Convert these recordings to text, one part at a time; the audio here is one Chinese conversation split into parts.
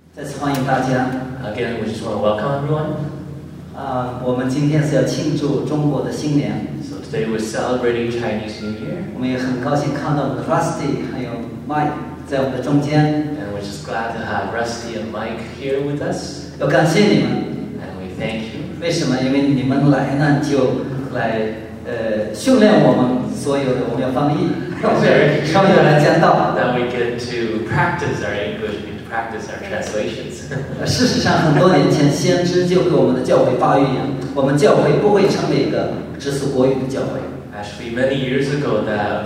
再次欢迎大家。 Again, we just want to welcome everyone. 我们今天是要庆祝中国的新年。 So today we're celebrating Chinese New Year. 我们也很高兴看到我们的 Rusty 还有 Mike 在我们的中间。 And we're just glad to have Rusty and Mike here with us. 要感谢你们。 And we thank you. 为什么？因为你们来呢，就来训练我们所有的，我们要翻译，他们要来讲道。 That we get to practice our English, we get to practice our translations. 事实上，很多年前，先知就给我们的教会发预言，我们教会不会成为一个只是国语的教会。 Actually, many years ago, that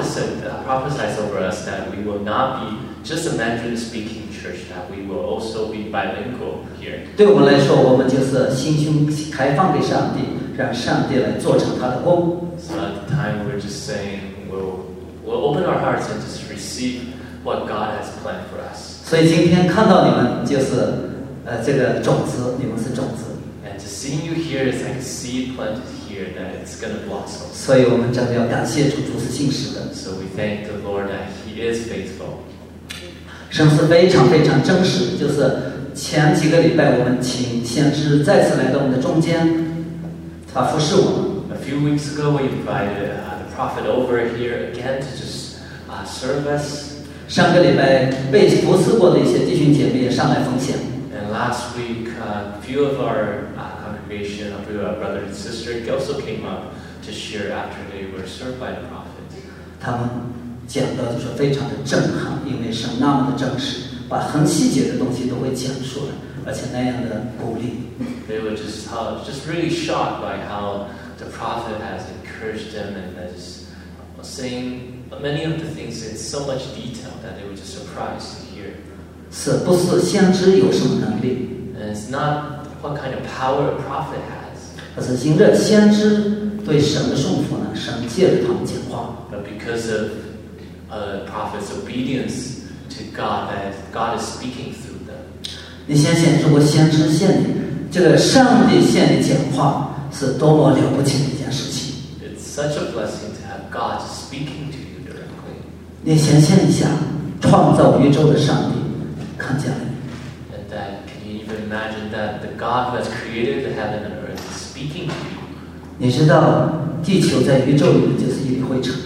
prophesied over us that we will not be just a Mandarin-speaking church, that we will also be bilingual here. 对我们来说，我们就是心胸开放给上帝，让上帝来做成他的工。 So at the time, we're just saying we'll open our hearts and just receive what God has planned for us. 所以今天看到你们就是这个种子，你们是种子。 And to see you here is like a seed planted here that it's going to blossom. 所以我们真的要感谢主，主是信实的。 So we thank the Lord that He is faithful. 神是非常非常真实，就是前几个礼拜我们请先知再次来到我们的中间，他服侍我们。 A few weeks ago, we invited the prophet over here again to just serve us. 上个礼拜被服侍过的一些弟兄姐妹也上来奉献。 And last week, a few of our congregation, a few of our brothers and sisters, also came up to share after they were served by the prophet. 他们讲的就是非常的震撼，因为神那么的真实，把很细节的东西都会讲出来，而且那样的鼓励。 They were just really shocked by how the prophet has encouraged them and is saying many of the things in so much detail that they were just surprised to hear. 是不是先知有什么能力？ And it's not what kind of power a prophet has. 而是因着先知对神的顺服呢，神借着他们讲话。 But because of a prophet's obedience to God, that God is speaking through them. 你想想，如果先知向你，这个上帝向你讲话，是多么了不起的一件事情。 It's such a blessing to have God speaking to you directly. 你想象一下，创造宇宙的上帝看见了你。 And that, can you even imagine that the God who has created the heaven and earth is speaking to you? 你知道，地球在宇宙里面就是一粒灰尘。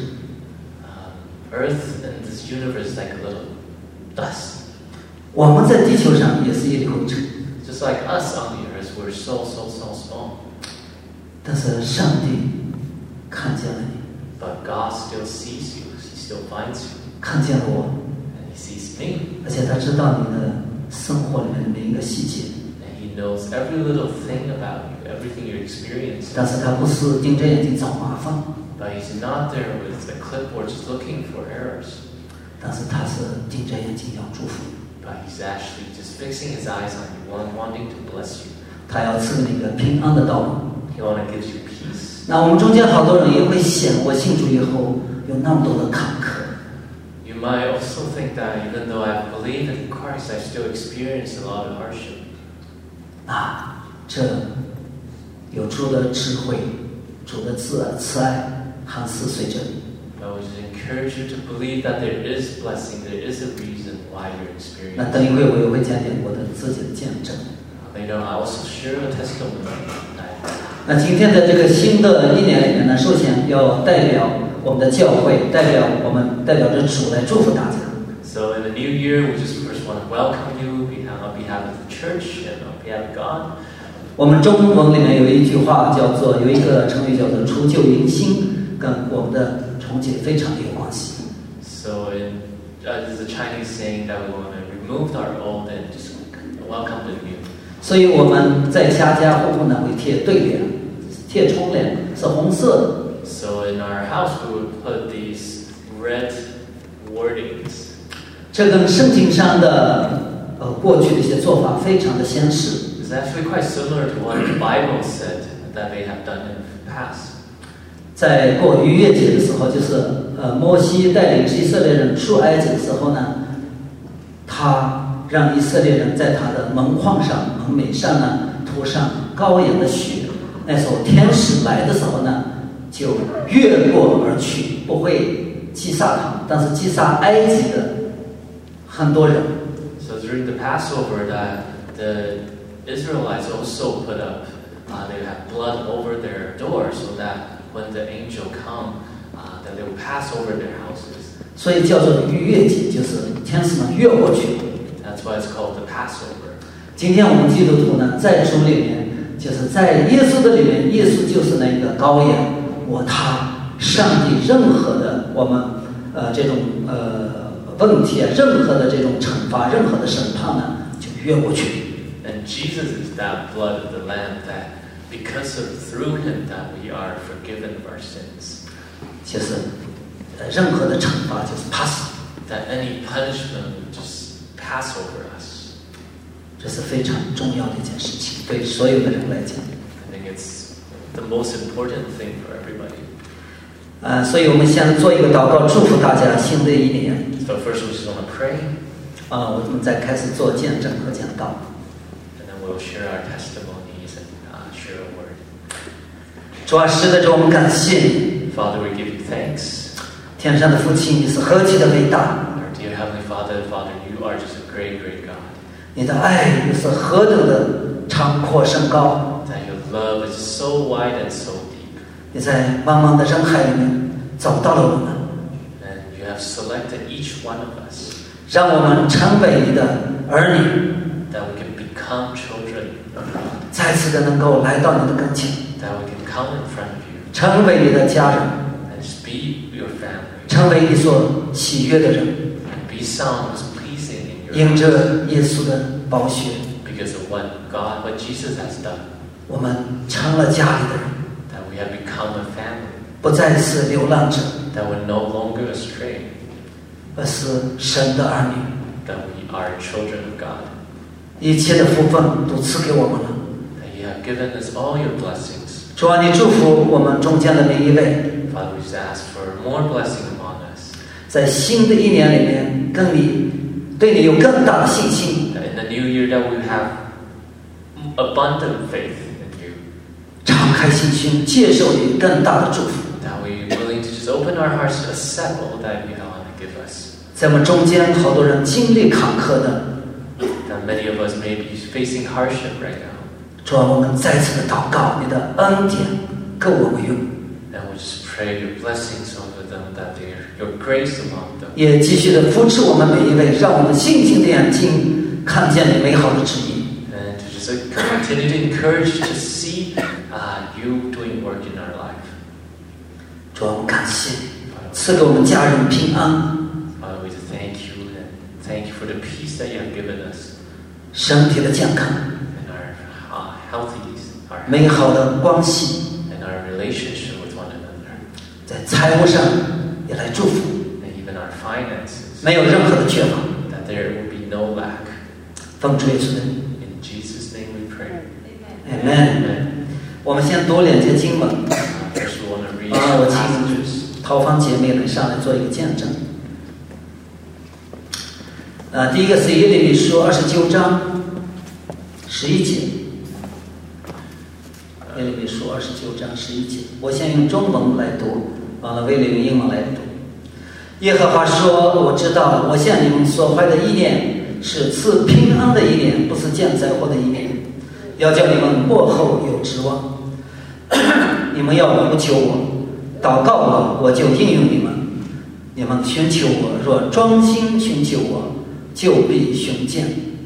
Earth and this universe is like a little dust. 我们在地球上也是一粒灰尘。 Just like us on the earth, we're so small. 但是上帝看见了你， But God still sees you. He still finds you. 看见了我， And He sees me. 而且他知道你的生活里面的每一个细节。 And He knows every little thing about you, everything you experience. 但是他不是盯着眼睛找麻烦， But He's not there with the clipboard just looking for errors. 但是他是盯着眼睛要祝福你。 But He's actually just fixing His eyes on you, wanting to bless you. 他要赐给你一个平安的道路。 He wants to give you peace. 那我们中间好多人也会想，我信主以后有那么多的坎坷， You might also think that even though I believe in Christ, I still experience a lot of hardship. 这有主的智慧，主的慈爱，还是随着你。 I would just encourage you to believe that there is blessing, there is a reason why you're 那 experiencing. 等一会我也会讲点我的自己的见证。 Later on, I also share a testimony. 那今天的这个新的一年里面呢，首先要代表我们的教会，代表着主来祝福大家。 So in the new year, we just first want to welcome you on behalf of the church and on behalf of God. 我们中文里面有一句话有一个成语叫做除旧迎新，跟我们的重建非常的有关系。 So there's a Chinese saying that we want to remove our old and just welcome the new. 所以我们在家户户呢会贴对联，贴窗帘是红色的。 So in our house, we would put these red wordings. 这跟圣经上的过去的一些做法非常的相似。 It's actually quite similar to what the Bible said that they have done in the past. 在过逾越节的时候，就是摩西带领以色列人出埃及的时候呢，他让以色列人在他的门框上、门楣上呢涂上羔羊的血。那时候天使来的时候呢，就越过而去，不会击杀他们，但是击杀埃及的很多人。 So it's during the Passover, that the Israelites also put up, they have blood over their doors, so that when the angel come, that they will pass over their houses. 所以叫做逾越节，就是天使们越过去。 That's why it's called the Passover. 今天我们基督徒呢，在主里面，就是在耶稣的里面，耶稣就是那个羔羊，他上帝任何的我们这种问题啊，任何的这种惩罚，任何的审判呢，就越过去。 And Jesus is that blood of the Lamb that, because of through Him, that we are forgiven of our sins. 就是任何的惩罚就是 pass. That any punishment would just pass over us. 这是非常重要的一件事情，对所有的人来讲。 I think it's the most important thing for everybody. 所以我们先做一个祷告，祝福大家新的一年。 So first we just want to pray. 我们再开始做见证和讲道。 And then we'll share our testimonies and share a word. 主啊，是的，主，我们感谢你。 Father, we give you thanks. 天上的父亲，你是何其的伟大！ Our dear Heavenly Father, you are just a great, great God. 你的爱又是何等的长阔深高！ That your love is so wide and so deep. 你在茫茫的人海里面找到了我们， And you have selected each one of us. 让我们成为你的儿女， That we can become children of God. 再次的能够来到你的跟前， That we can come in front of you 成为你的家人， and just be your family. 成为你所喜悦的人， And be someone who's pleasing in your 因 eyes. 着耶稣的宝血， Because of what Jesus has done. 我们成了家里的人， That we have become a family. 不再是流浪者， That we're no longer astray. 而是神的儿女。 That we are children of God. 一切的福分都赐给我们了。 That you have given us all your blessings. 主啊，你祝福我们中间的每一位， Father, we just ask for more blessing among us. 在新的一年里面，对你有更大的信心， That in the new year that we have abundant faith in you. 敞开心胸，接受你更大的祝福。 That we're willing to just open our hearts to accept all that you want to give us. 在我们中间，好多人经历坎坷的， That many of us may be facing hardship right now. 主啊，我们再次的祷告，你的恩典够我们用， And we just pray your blessings over them, that your grace among them. 也继续的扶持我们每一位，让我们信心的眼睛看见你美好的旨意。 And to just continue to encourage to see you doing work in our life. 主啊，我们感谢你，赐给我们家人平安， Father, we thank you and thank you for the peace that you have given us 身体的健康， and our healthy, 美好的关系， and our relationship with one another, 在财务上也来祝福， and even our finances. 没有任何的缺乏。 That there will be no lack. 奉主耶稣的名 In Jesus' name we pray. ，Amen。我们先读两节经文。 First, we want to read 我 some 请 passages. 陶芳姐妹们上来做一个见证。第一个是耶利米书29章11节。耶利米书29章11节，我先用中文来读，完了威廉用英文来读。耶和华说：“我知道，我向你们所怀的意念是赐平安的意念，不是降灾祸的意念，要叫你们幕后有指望。你们要呼求我，祷告我，我就应允你们。你们寻求我，若专心寻求我，就必寻见。”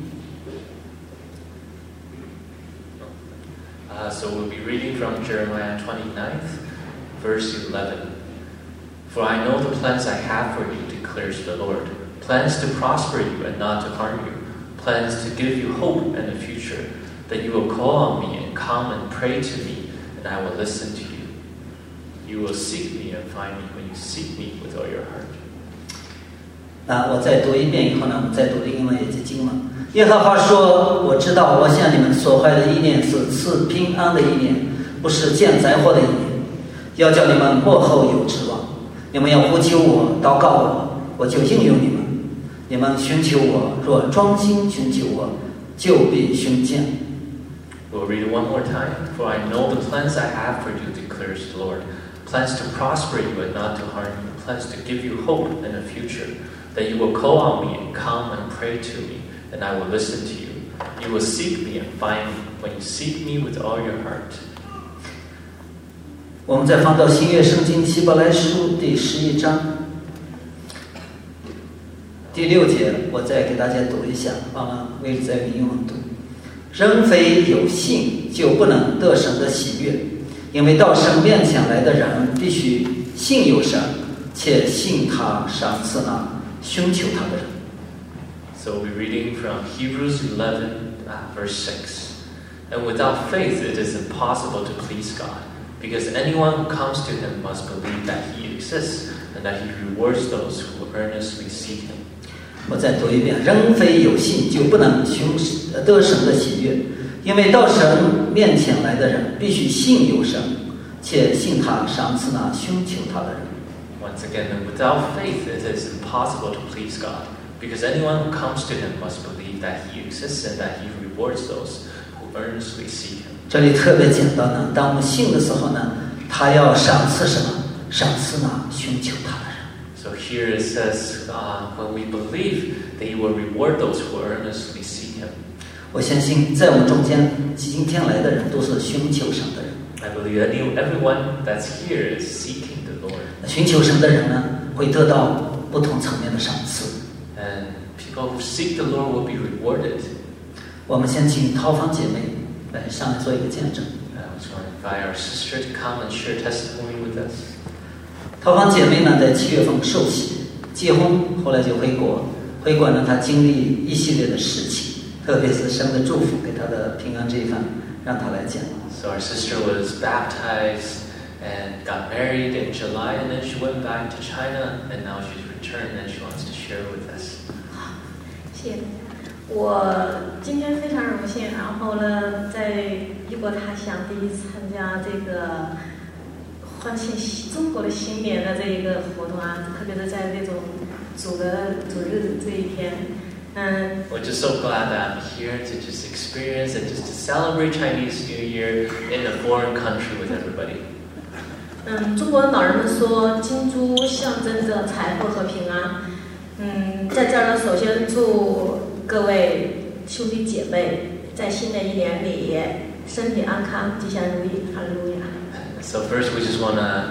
So we'll be reading from Jeremiah 29th, verse 11. For I know the plans I have for you, declares the Lord. Plans to prosper you and not to harm you. Plans to give you hope and a future. That you will call on me and come and pray to me, and I will listen to you. You will seek me and find me when you seek me with all your heart. 我再读一遍以后呢，我们再读的英文也是经文。耶和华说：“我知道，我向你们所怀的意念是赐平安的意念，不是降灾祸的意念，要叫你们幕后有指望。你们要呼求我，祷告我，我就应允你们。你们寻求我，若专心寻求我，就必寻见。” We'll read it one more time. For I know the plans I have for you, declares the Lord. Plans to prosper you and not to harm you. Plans to give you hope and a future. That you will call on me and come and pray to me, and I will listen to you. You will seek me and find me when you seek me with all your heart. 我们再翻到新约圣经希伯来书第11章第6节，我再给大家读一下，完了为了在引用读。人非有信，就不能得神的喜悦，因为到神面前来的人必须信有神，且信他赏赐那寻求他的人。 So we're reading from Hebrews 11, verse 6. And without faith it is impossible to please God, because anyone who comes to him must believe that he exists, and that he rewards those who earnestly seek him. 我再读一遍，人非有信，就不能得神的喜悦，因为到神面前来的人必须信有神，且信他赏赐那寻求他的人。 Once again, and without faith it is impossible to please God, because anyone who comes to him must believe that he exists, and that he rewards those who earnestly seek him. 这里特别讲到呢，当我们信的时候呢，他要赏赐什么？赏赐那寻求他的人。 So here it says, when we believe that he will reward those who earnestly seek him. 我相信在我们中间今天来的人都是寻求神的人。 I believe that everyone that's here is seeking the Lord. 寻求神的人呢，会得到不同层面的赏赐。 And people who seek the Lord will be rewarded. 我们先请陶芳姐妹来上来做一个见证。 I was going to invite our sister to come and share testimony with us. 陶芳姐妹呢，在7月份受洗结婚，后来就回国。回国呢，她经历一系列的事情，特别是神的祝福给她的平安这一番，让她来讲。 So our sister was baptized and got married in July, and then she went back to China, and now she's returned and she wants to share with us. 谢谢大家。我今天非常荣幸，然后呢，在异国他乡第一次参加这个欢庆中国的新年的这一个活动啊，特别是在这种主日子这一天， We're just so glad that I'm here to just experience and just to celebrate Chinese New Year in a foreign country with everybody. 中国老人们说金猪象征着财富和平安。在这儿呢，首先祝各位兄弟姐妹在新的一年里身体安康，吉祥如意，哈利路亚。 So first, we just want to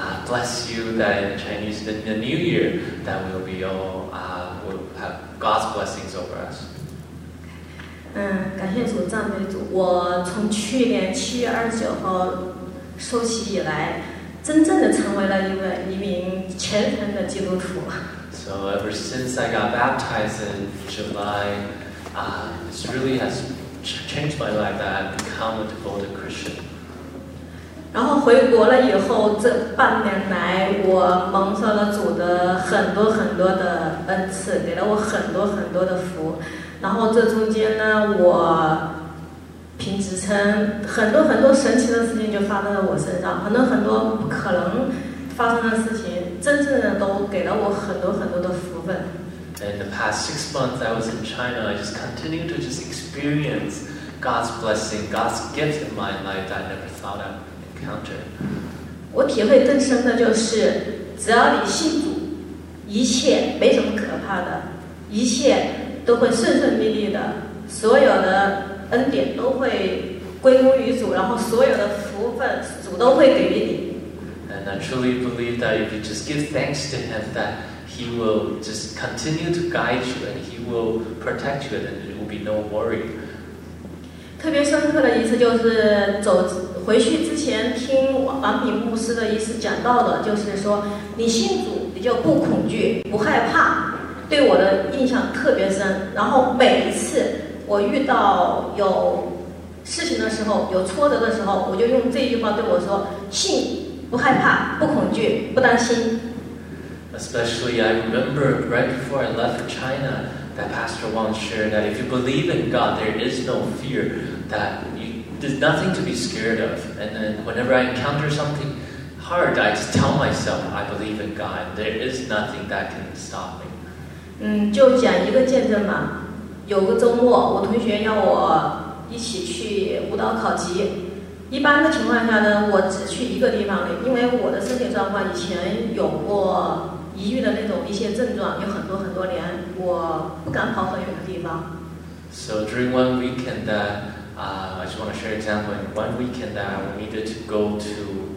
bless you that in Chinese, in the New Year, that we'll be all will have God's blessings over us. 感谢主，赞美主。我从去年7月29号受洗以来，真正的成为了一名虔诚的基督徒。 So ever since I got baptized in July, this really has changed my life. That I've become a devoted Christian. 然后回国了以后，这半年来，我蒙受了主的很多的恩赐，给了我很多的福。然后这中间呢，我凭职称很多神奇的事情就发生在我身上，很多不可能发生的事情，真正的都给了我很多的福分。 In the past 6 months I was in China, I just continued to just experience God's blessing, God's gift in my life that I never thought I'd encounter. 我体会更深的就是，只要你信主，一切没什么可怕的，一切都会顺利利的，所有的恩典都会归功于主，然后所有的福分主都会给予你。 And I truly believe that if you just give thanks to Him, that He will just continue to guide you and He will protect you, and there will be no worry. 特别深刻的一次就是回去之前听王炳牧师的一次讲到的，就是说你信主你就不恐惧不害怕，对我的印象特别深。然后每一次我遇到有事情的时候，有挫折的时候，我就用这句话对我说：信，不害怕，不恐惧，不担心。 Especially, I remember right before I left for China, that Pastor Wang shared that if you believe in God, there is no fear, that there's nothing to be scared of. And then whenever I encounter something hard, I just tell myself, I believe in God. There is nothing that can stop me. 就讲一个见证嘛。有个周末，我同学要我一起去舞蹈考级。一般的情况下呢，我只去一个地方里，因为我的身体状况以前有过抑郁的那种一些症状，有很多年，我不敢跑很远的地方。 So during one weekend, I just want to share an example. In one weekend, we needed to go to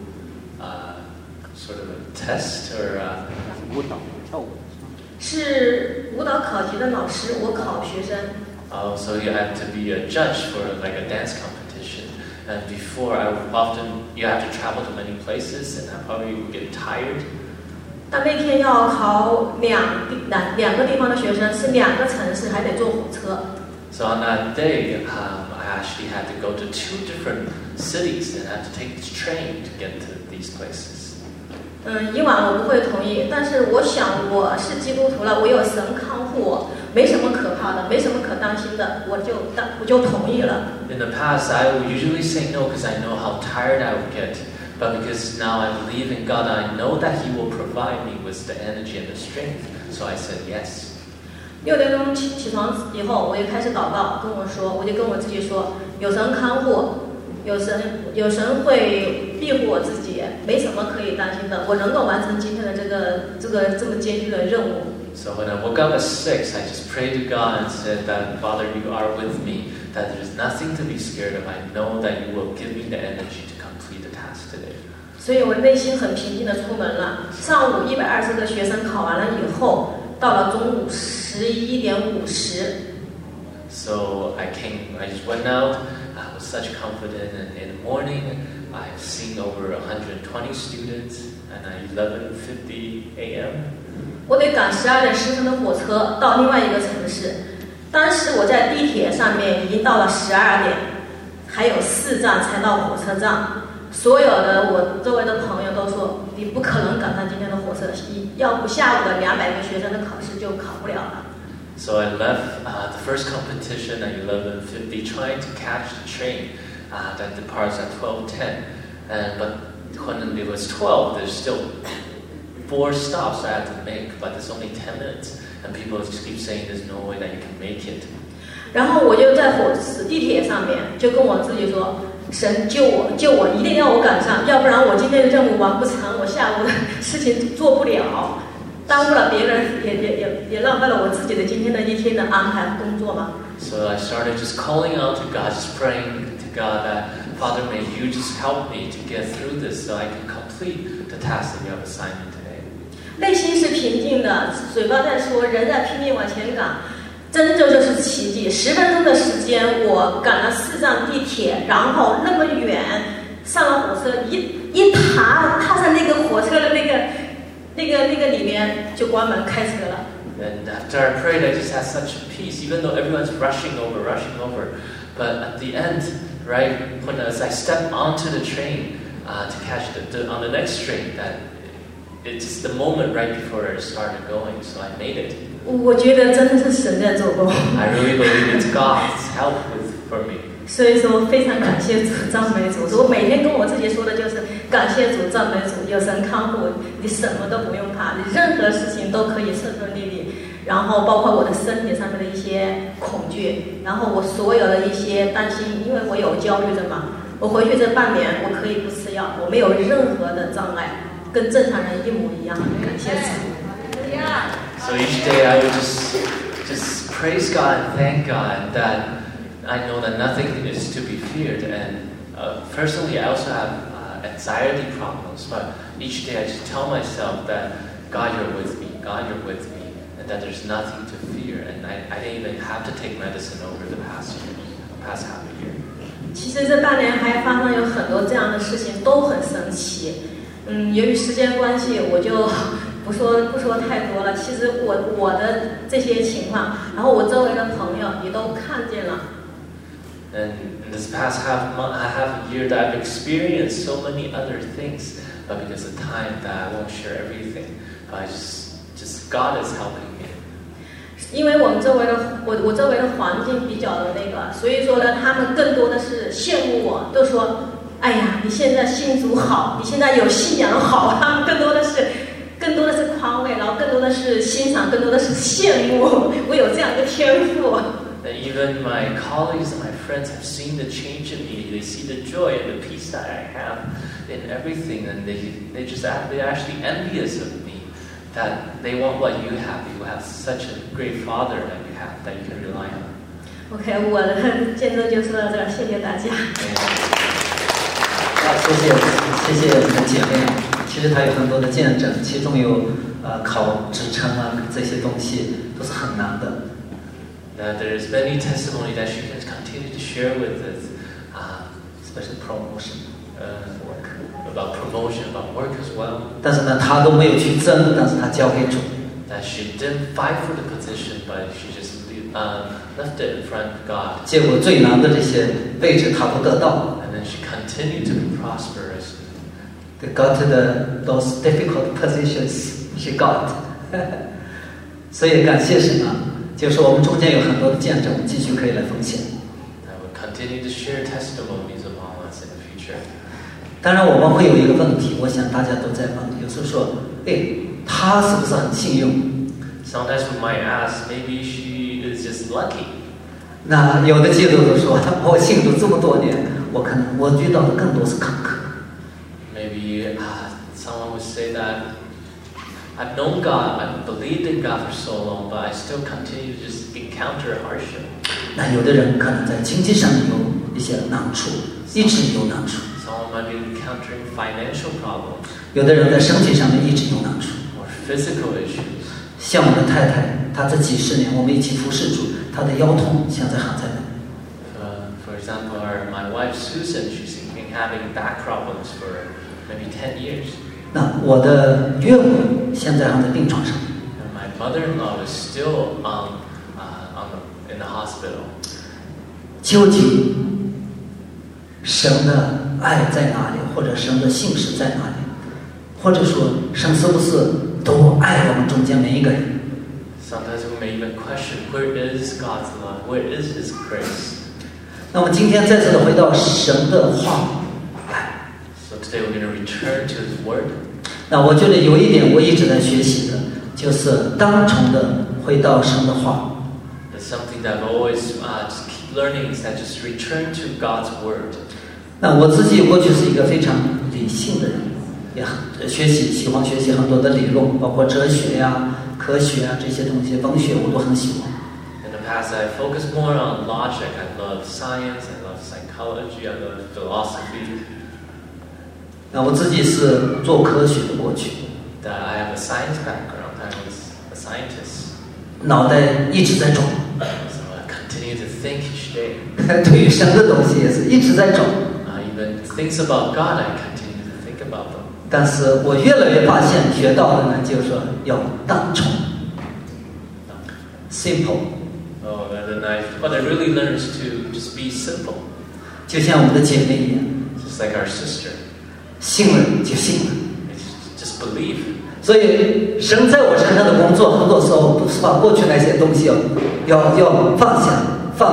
sort of a test or 舞蹈跳舞。 是舞蹈考级的老师，我考学生。 So you have to be a judge for like a dance competition. And before, you have to travel to many places, and I probably would get tired. 但那天要考两个地方的学生，是2个城市，还得坐火车。 So on that day, I actually had to go to 2 different cities and had to take this train to get to these places. 以往我不会同意，但是我想我是基督徒了，我有神看护我，没什么可怕的，没什么可担心的，我就同意了。 In the past, I would usually say no because I know how tired I would get. But because now I believe in God, I know that He will provide me with the energy and the strength. So I said yes. 6点钟起床以后，我就开始祷告，我就跟我自己说，有神看护，有神会庇护我自己，没什么可以担心的，我能够完成今天的这么艰巨的任务。 So when I woke up at 6, I just prayed to God and said that, Father, you are with me, that there's nothing to be scared of. I know that you will give me the energy to complete the task today. 所以我内心很平静的出门了。上午120个学生考完了以后，到了中午11点50。 So I just went out with such confidence, and in the morning I've seen over 120 students, and at 11:50 a.m. 我得赶12点10分的火车到另外一个城市。当时我在地铁上面已经到了12点，还有4站才到火车站。所有的我周围的朋友都说，你不可能赶上今天的火车，要不下午的200个学生的考试就考不了了。 So I left the first competition at 11:50, trying to catch the train that departs at 12:10. But when it was 12, there's still 4 stops I had to make, but it's only 10 minutes, and people just keep saying there's no way that you can make it. 然后我就在地铁上面就跟我自己说，神救我，一定要我赶上，要不然我今天的任务完不成，我下午的事情做不了，耽误了别人，也浪费了我自己的今天的一天的安排工作嘛。 So I started just calling out to God, just praying to God that, Father, may you just help me to get through this so I can complete the task that you have assigned me today. 内心是平静的，嘴巴在说，人在拼命往前赶。真的就是奇迹！10分钟的时间，我赶了4站地铁，然后那么远，上了火车，一踏上那个火车的那个里面，就关门开车了。 And after I prayed, I just had such peace, even though everyone's rushing over. But at the end, right, as I stepped onto the train to catch on the next train, that it's just the moment right before it started going, so I made it. 我觉得真的是神在做工。 I really believe it's God's help for me. 所以说非常感谢主，赞美主。我每天跟我自己说的就是感谢主，赞美主，有神看护，你什么都不用怕，你任何事情都可以顺顺利利。然后包括我的身体上面的一些恐惧，然后我所有的一些担心，因为我有焦虑症嘛。我回去这半年，我可以不吃药，我没有任何的障碍，跟正常人一模一样。感谢主。 So each day I would just praise God and thank God that I know that nothing is to be feared. And personally, I also have anxiety problems. But each day I just tell myself that God, you're with me. God, you're with me. And that there's nothing to fear. And I didn't even have to take medicine over the past half a year. 其实这半年还发生有很多这样的事情，都很神奇。由于时间关系，我就不说太多了。其实我的这些情况，然后我周围的朋友也都看见了。 And in this past half a year, that I've experienced so many other things, but because of time, that I won't share everything. But just God is helping me. 因为我周围的环境比较的那个，所以说呢，他们更多的是羡慕我，都说：“哎呀，你现在信主好，你现在有信仰好。”他们更多的是宽慰，然后更多的是欣赏，更多的是羡慕我有这样一个天赋。 And even my colleagues and my friends have seen the change in me. They see the joy and the peace that I have in everything, and they're actually envious of me. That they want what you have. You have such a great Father that you have that you can rely on. OK， 我的见证就说到这儿，谢谢大家。 谢谢我们的姐妹。其实她有很多的见证，其中有考职称啊这些东西都是很难的。 There's many testimony that she has continued to share with us, especially promotion, work, about promotion, about work as well. 但是呢，她都没有去争，但是她交给主。 That she didn't fight for the position, but she just left it in front of God. 结果最难的这些位置她都得到。 And then she continued to be prosperous. They got to those difficult positions she got. 所以感谢神啊，就是我们中间有很多的见证，继续可以来分享。 I will continue to share testimonies among us in the future. 当然我们会有一个问题，我想大家都在问，有时候说，他是不是很幸运？ Sometimes we might ask, maybe she is just lucky. 那有的基督徒说，我信主这么多年，我遇到的更多是坎坷。 Maybe someone would say that I've known God, I've believed in God for so long, but I still continue to just encounter hardship. 那有的人可能在经济上有一些难处，一直有难处。 Someone might be encountering financial problems. 有的人在身体上面一直有难处。 Or physical issues. 像我的太太，她这几十年我们一起服侍主，她的腰痛现在还在那。 For example, my wife Susan, she's been having back problems for maybe 10 years. 那我的岳母现在还在病床上。 And my mother-in-law is still in the hospital. 究竟神的爱在哪里，或者神的信实在哪里，或者说神是不是都爱我们中间每一个人？ Sometimes we may even question, where is God's love? Where is His grace? 那么今天再次的回到神的话。 So today we're going to return to His Word. 那我觉得有一点我一直在学习的，就是单纯的回到神的话。 It's something that I've always just keep learning is that just return to God's Word. 那我自己过去是一个非常理性的人，也很喜欢学习很多的理论，包括哲学呀、科学啊这些东西，文学我都很喜欢。 In the past, I focused more on logic. I love science. I love psychology. I love philosophy. 那我自己是做科学的过去。 That I have a science background. I was a scientist. 脑袋一直在转。 So I continue to think each day. 对于神的东西也是一直在转。 Even things about God, I continue to think about them. 但是我越来越发现，学到的呢，就是说要单纯 ，simple。 Oh, and then what I really learned is to just be simple. 就像我们的姐妹一样 Just like our sister. 信了就信了。 Just believe. 所以神在我身上的工作，很多时候都是把过去那些东西要放下。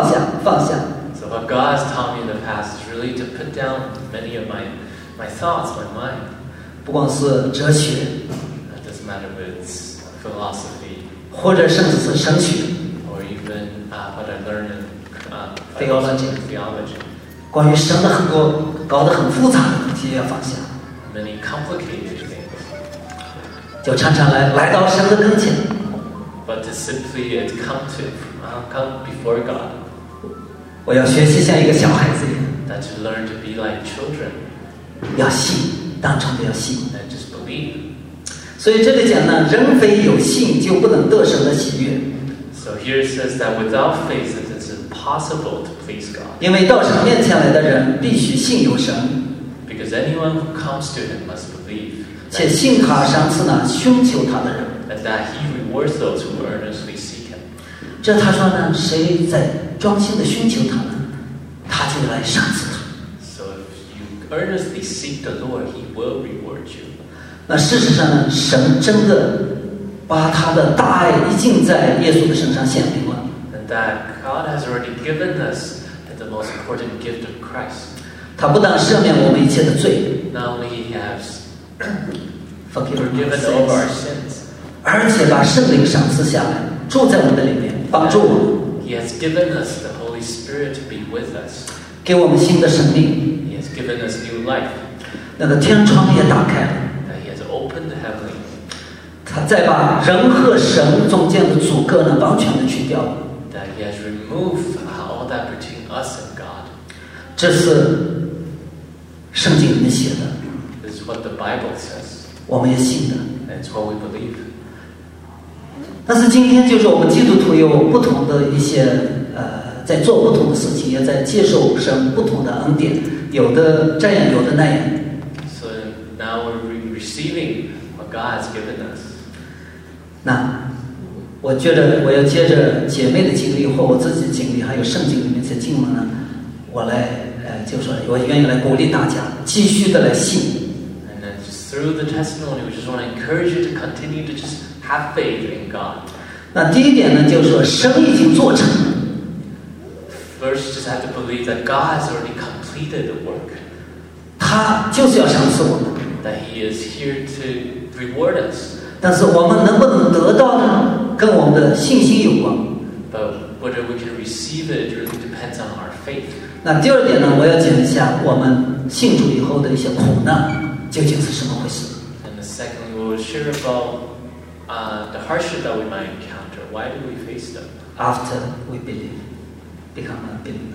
So what God has taught me in the past is really to put down many of my thoughts, my mind. 不光是哲学 It doesn't matter if it's philosophy. 或者甚至是神学 Or even what I learned in theology. 关于神的很多搞得很复杂的东西也要放下。 Many complicated things. 就常常来到神的跟前。 But to simply come before God. 我要学习像一个小孩子一样。 That to learn to be like children. 要信，单纯的要信。 And just believe. 所以这里讲呢，人非有信就不能得神的喜悦。 So here it says that without faith it is impossible to please God. 因为到神面前来的人必须信有神。 Because anyone who comes to Him must believe. 且信他赏赐那寻求他的人。 And that He rewards those who earnestly seek Him. 这他说呢，谁在专心的寻求他呢，他就来赏赐他。 So if you earnestly seek the Lord, He will reward you. 那事实上呢，神真的把他的大爱已经在耶稣的身上显明了。 And that God has already given us the most important gift of Christ. 他不但赦免我们一切的罪 Not only He has ，forgiven forgiven all of our sins, 而且把圣灵赏赐下来，住在我们的里面，帮助我们， He has given us the Holy Spirit to be with us. 给我们新的生命。 He has given us new life. 那个天窗也打开了， That He has opened the heavenly. 他再把人和神中间的阻隔呢，完全的去掉了。 That He has removed all that between us and God. 这是圣经里面写的， This is what the Bible says. 我们也信的。 And it's what we believe. 但是今天就是我们基督徒有不同的一些在做不同的事情，也在接受神不同的恩典，有的这样，有的那样。 So now we're receiving what God has given us. 那我觉得我要接着姐妹的经历或我自己的经历，还有圣经里面这些经文呢，我来就说我愿意来鼓励大家继续的来信。 And then just through the testimony, we just want to encourage you to continue to just have faith in God. 那第一点呢，就是说神已经做成了。 First, just have to believe that God has already completed the work. 他就是要赏赐我们， That He is here to reward us. 但是我们能不能得到呢，跟我们的信心有关。 But whether we can receive it really depends on our faith. 那第二点呢，我要讲一下我们信主以后的一些苦难究竟是什么回事。 And secondly, we'll share about the hardship that we might encounter. Why do we face them? After we believe, become a believer.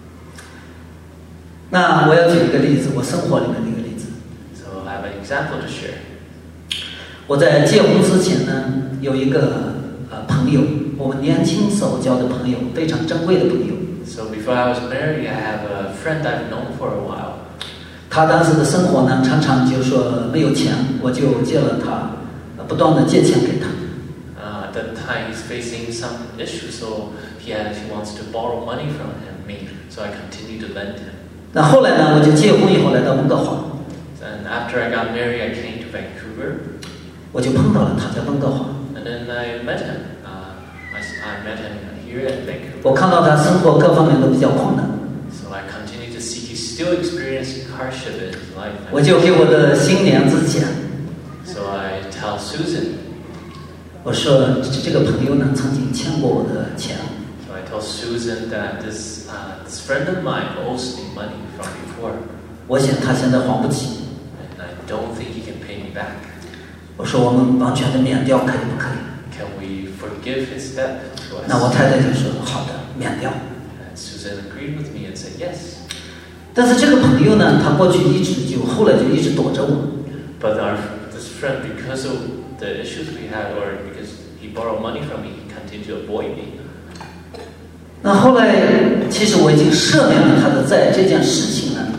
那我要举一个例子，我生活里面的一个例子。 So I have an example to share. 我在结婚之前呢，有一个朋友，我们年轻时候交的朋友，非常珍贵的朋友。 So before I was married, I have a friend I've known for a while. 他当时的生活呢，常常就说没有钱，我就借了他，不断的借钱给他。 At that time, he's facing some issues, so he wants to borrow money from me. So I continue to lend him. 那后来呢，我就结婚以后来到温哥华， And after I got married, I came to Vancouver. 我就碰到了他在温哥华。 And then I met him. I met him here at Vancouver. 我看到他生活各方面都比较困难， So I continue to see he's still experiencing hardship in his life. 我就给我的新娘子讲， So I tell Susan. 我说这个朋友呢曾经欠过我的钱， So I tell Susan that this friend of mine owes me money from before. 我想他现在还不起。 And I don't think he can pay me back. 我说我们完全的免掉可以不可以？ Can we forgive his debt to 那我 us? 太太就说好的，免掉。 And Susan agreed with me and said yes. 但是这个朋友呢，他过去后来就一直躲着我。 But this friend, because of the issues we had, or because he borrowed money from me, he continued to avoid me. 那后来其实我已经赦免了他的债，这件事情呢，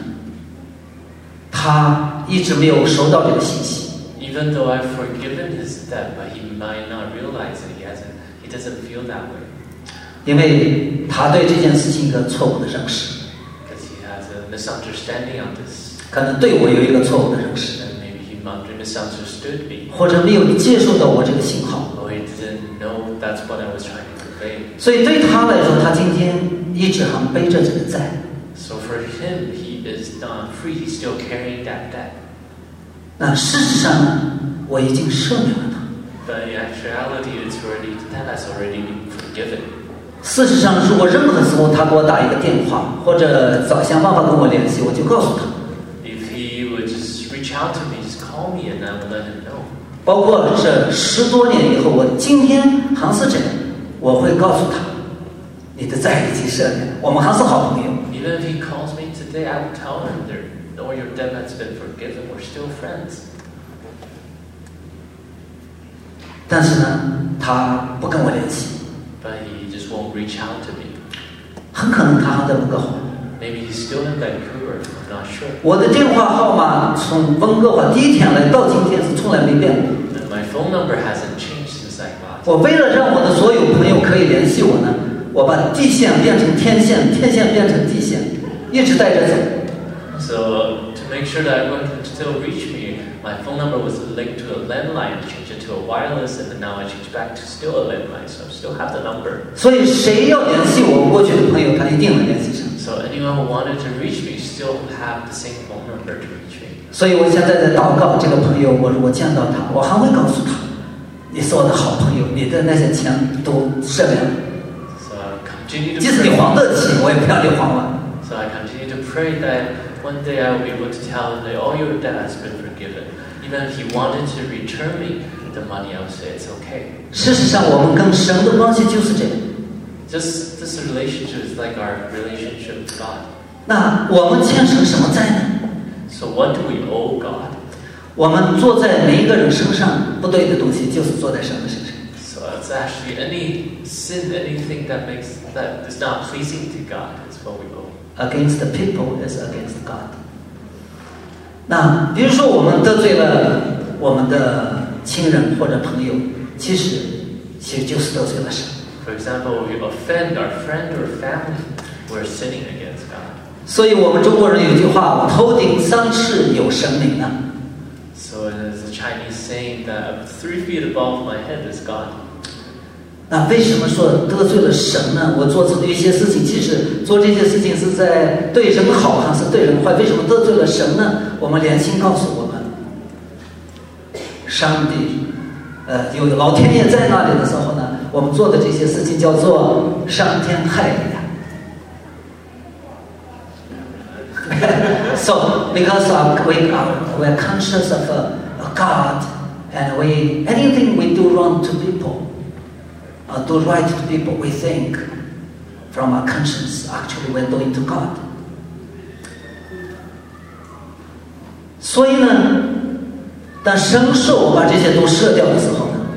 他一直没有收到这个信息。 Even though I've forgiven his debt, but he might not realize it. He doesn't feel that way. 因为他对这件事情的错误的认识， Because he has a misunderstanding on this. 可能对我有一个错误的认识， And maybe he misunderstood me. 或者没有接受到我这个信号。 Or he didn't know that's what I was trying to convey. 所以对他来说，他今天一直还背着这个债。 So for him, he is not free. He's still carrying that debt. 那事实上呢，我已经赦免了他。 But in actuality, that has already been forgiven. 事实上，如果任何时候他给我打一个电话，或者想办法跟我联系，我就告诉他。 If he would just reach out to me, just call me, and I would let him know. 包括这10多年以后，我今天还是这样，我会告诉他，你的债已经赦免，我们还是好朋友。 Even if he calls me today, I will tell him that all your debt has been forgiven. We're still friends. 但是呢，他不跟我联系， But he just won't reach out to me. 很可能他还在温哥华。 Maybe he's still in Vancouver. I'm not sure. 我的电话号码从温哥华第一天来到今天是从来没变过。 And my phone number hasn't changed since I got it. 我为了让我的所有朋友可以联系我呢，我把地线变成天线，天线变成地线，一直带着走。 So to make sure that everyone can still reach me, my phone number was linked to a landline. I changed it to a wireless, and then now I changed back to still a landline. So I still have the number. 所以谁要联系我过去的朋友，他一定能联系上。 So anyone who wanted to reach me still have the same phone number to reach me. 所以我现在在祷告，这个朋友，我如果见到他，我还会告诉他，你是我的好朋友，你的那些钱都赦免了。 So I continue to 即使你 pray. 还得起，我也不要你还完。 So I continue to pray that one day I will be able to tell him that all your debt has been forgiven. Even if he wanted to return me the money, I would say it's okay. 事实上，我们跟神的关系就是这样。 Just this relationship is like our relationship with God. 那我们欠神什么债呢？ So what do we owe God? 我们做在每一个人身上不对的东西，就是做在神的身上。 So it's actually any sin, anything that is not pleasing to God is what we owe. Against the people is against God. 那比如说我们得罪了我们的亲人或者朋友，其实就是得罪了神。 For example, we offend our friend or family, we're sinning against God. 所以我们中国人有句话：“我头顶3尺有神明啊。” So there's a Chinese saying that 3 feet above my head is God. 那为什么说得罪了神呢？我做一些事情，即使做这些事情是在对人好还是对人坏，为什么得罪了神呢？我们良心告诉我们，上帝，有老天爷在那里的时候呢，我们做的这些事情叫做伤天害理啊。So because we're conscious of God, and anything we do wrong to people, do right to people, we think from our conscience actually we're doing to God. 所以呢，当神说我把这些都赦掉的时候呢，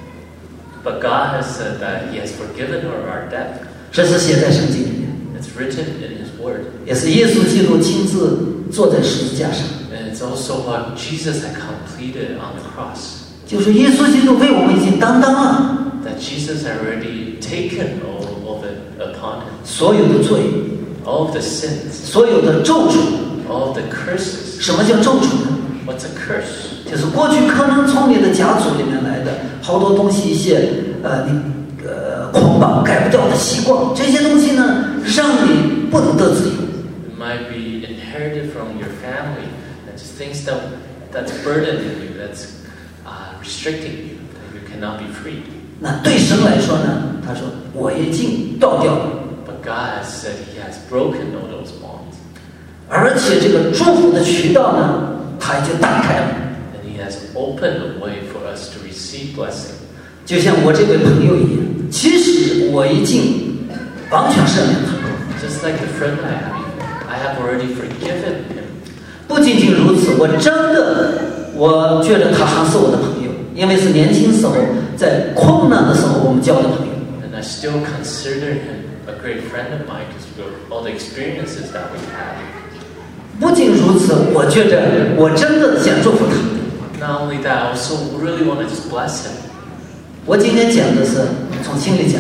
But God has said that He has forgiven our debt. 这是写在圣经里面。 It's written in His Word. 也是耶稣基督亲自坐在十字架上， And it's also what Jesus had completed on the cross. 就是耶稣基督为我们已经担当了 That Jesus had already taken all of it upon Him. 所有的罪， All of the sins, 所有的咒诅。 all of the curses. 什么叫咒诅呢？ What's a curse? 就是过去可能从你的家族里面来的好多东西，一些捆绑改不掉的习惯，这些东西呢，让你不能得自由。 It might be inherited from your family. That's things that's burdening you, that's restricting you, that you cannot be free. 那对神来说呢，他说我已经断掉了， But God has said He has broken all those bonds. 而且这个祝福的渠道呢，他已经打开了。 And He has opened a way for us to receive blessing. 就像我这位朋友一样，其实我已经完全赦免他。 Just like the friend I have already forgiven him. 不仅仅如此，我觉得他还是我的朋友，因为是年轻时候在困难的时候我们交的朋友。 And I still consider him a great friend of mine because of all the experiences that we had. 不仅如此，我觉得我真的想祝福他。 Not only that, I also really want to just bless him. 我今天讲的是从心里讲。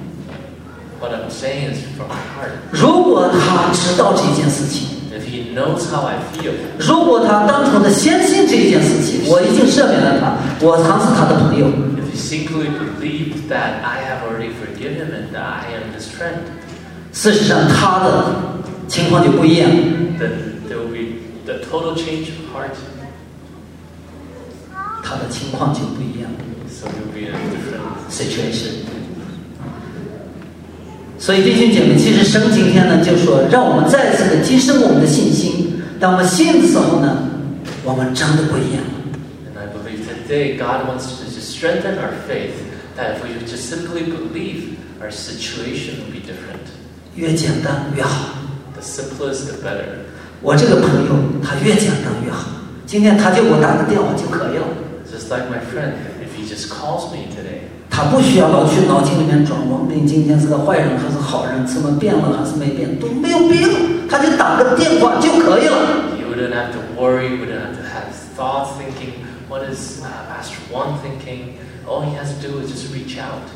What I'm saying is from my heart. 如果他知道这件事情， If he knows how I feel, 如果他单纯的相信这件事情，我已经赦免了他，我还是他的朋友。 if he simply believed that I have already forgiven him and that I am his friend, 事实上，他的情况就不一样。 then there will be the total change of heart. 他的情况就不一样 So you'll be in a different situation。所以弟兄姐妹，其实神今天呢，就说让我们再次的提升我们的信心。当我们信的时候呢，我们真的不一样。 And I believe today God wants to just strengthen our faith, that if we just simply believe, our situation will be different. 越简单越好。 The simplest, the better. 我这个朋友他越简单越好。今天他就给我打个电话就可以了。 Just like my friend, if he just calls me today, 他不需要老去脑筋里面转文斌今天是个坏人还是好人，怎么变了还是没变，都没有变，他就打个电话就可以了。 he wouldn't have to worry, wouldn't have to have thoughts thinking, what is Pastor Juan thinking? All he has to do is just reach out.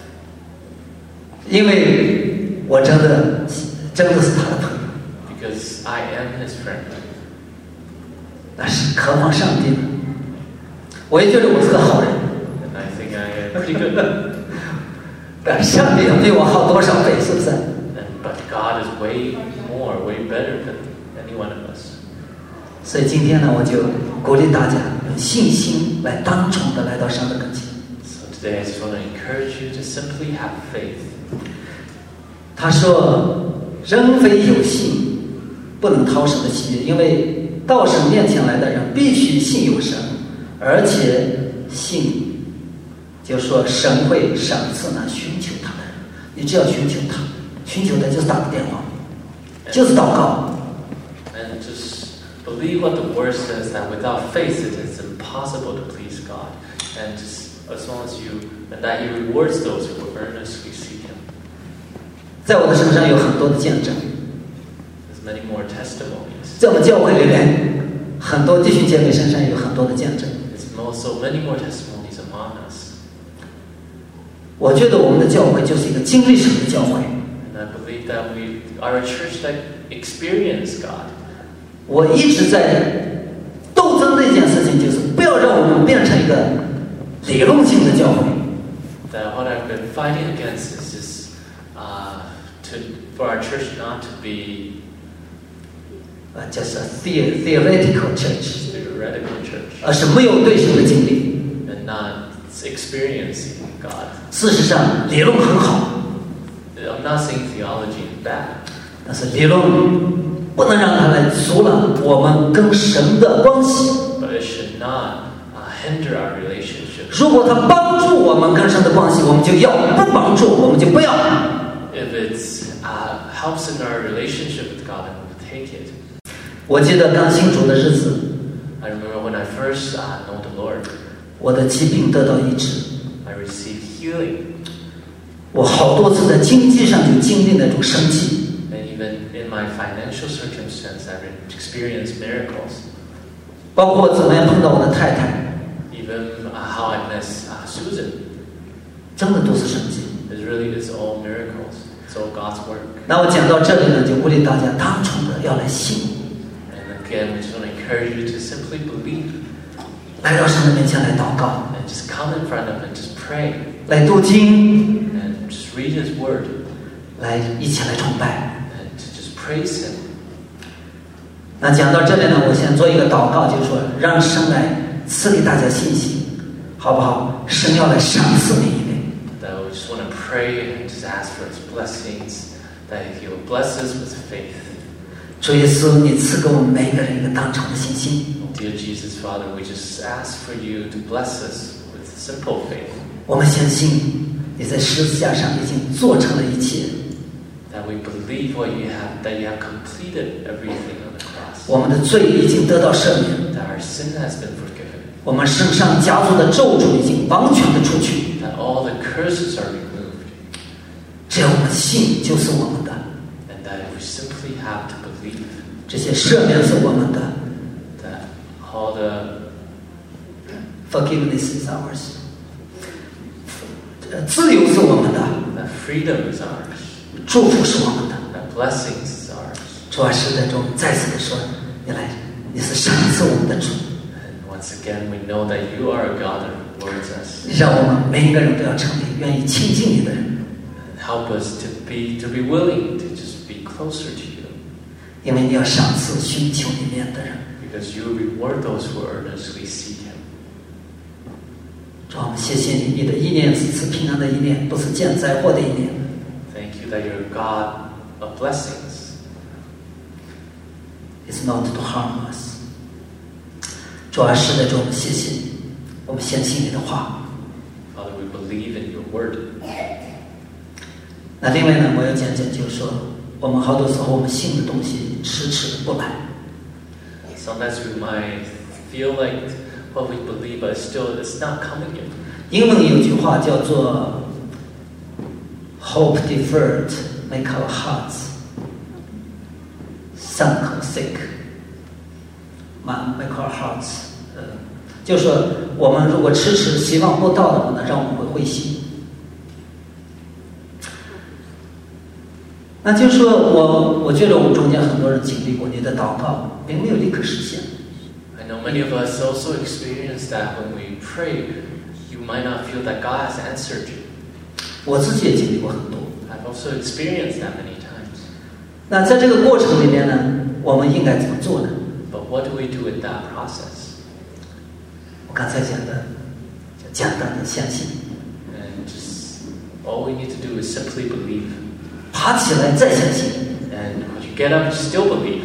因为我真的是他的朋友， Because I am his friend. 但是渴望上帝呢，我也觉得我是个好人， And I think I am pretty good. 但是上帝比我好多少倍，是不是？ But God is way more, way better than any one of us. 所以今天呢，我就鼓励大家用信心来当众的来到神的跟前。 So today I just want to encourage you to simply have faith. 他说：“人非有信，不能讨神的喜悦，因为到神面前来的人必须信有神，而且信，就说神会赏赐那寻求他的人。 你只要寻求他，寻求他就是打个电话，就是祷告。 And just believe what the word says, that without faith it is impossible to please God. And just as long as and that He rewards those who earnestly seek Him. 在我的身上有很多的见证， There's many more testimonies. 在我们教会里面，很多弟兄姐妹身上有很多的见证。 There's also many more testimonies among us. 我觉得我们的教会就是一个经历神的教会。 And I believe that we are a church that experience God. 我一直在斗争的一件事情，就是不要让我们变成一个理论性的教会。 That what I've been fighting against is just for our church not to be just a theoretical church， theoretical church, 而是没有对神的经历。 and not experiencing God. 事实上，理论很好， I'm not saying theology is bad, 但是理论不能让它来阻拦我们跟神的关系。 but it should not hinder our relationship. 如果它帮助我们跟神的关系，我们就要；不帮助，我们就不要。 If it helps in our relationship with God, then we'll take it. 我记得刚信主的日子， I remember when I first know the Lord, 我的疾病得到医治， I received healing. 我好多次在经济上就经历那种生气。 And even in my financial circumstance, I've experienced miracles. 包括怎么样碰到我的太太， Even how I met Susan, 真的都是神迹。 it really is all miracles. It's all God's work. 那我讲到这里呢，就鼓励大家单纯的要来信， And again, we just want to encourage you to simply believe 来到神的面前来祷告， and just come in front of Him and just pray 来读经， and just read His Word 来一起来崇拜。 and to just praise Him. 那讲到这里呢，我先做一个祷告，就是说让神来赐给大家信心，好不好？神要来赏赐你一位。 That we just want to pray and just ask for His blessings, that He'll bless us with faith. 主耶稣，你赐给我们每一个人一个当场的信心。 Dear Jesus, Father, we just ask for you to bless us with simple faith. 我们相信你在十字架上已经做成了一切， That we believe that you have completed everything on the cross. 我们的罪已经得到赦免， That our sin has been forgiven. 我们身上家族的咒诅已经完全的出去。 That all the curses are removed. 只要我们信，就是我们的。 And that we simply have to believe 这些赦免是我们的 that all the ，forgiveness is ours。自由是我们的， that freedom is ours. 祝福是我们的。 That blessings is ours. 主啊，是在中再次的说，你是赏赐我们的主， And once again, we know that you are a God that rewards us. 让我们每一个人都要成为愿意亲近你的人， And help us to be willing to just be closer to you. 因为你要赏赐寻求你面的人。 Because you reward those who earnestly seek Him. 主啊，我们谢谢你，你的意念是赐平安的意念，不是降灾祸的意念。 Thank you that you're a God of blessings. It's not to harm us。主啊，是的，主，我们谢谢你，我们相信你的话。 Father, we believe in your word. 那另外呢，我要讲讲，就是说，我们好多时候我们信的东西迟迟不来。 Sometimes we might feel like what we believe, but it's not coming yet. 英文有句话叫做 "Hope deferred make our hearts sunk or sick." Make our hearts，就是说，我们如果迟迟希望不到的话呢，让我们会灰心。那就是说我觉得我们中间很多人经历过你的祷告，并没有立刻实现。 I know many of us also experience that when we pray, you might not feel that God has answered you. 我自己也经历过很多。 I've also experienced that many times. 那在这个过程里面呢，我们应该怎么做呢？ But what do we do in that process? 我刚才讲的，简单的相信， And just all we need to do is simply believe. 爬起来再相信， And when you get up, you still believe.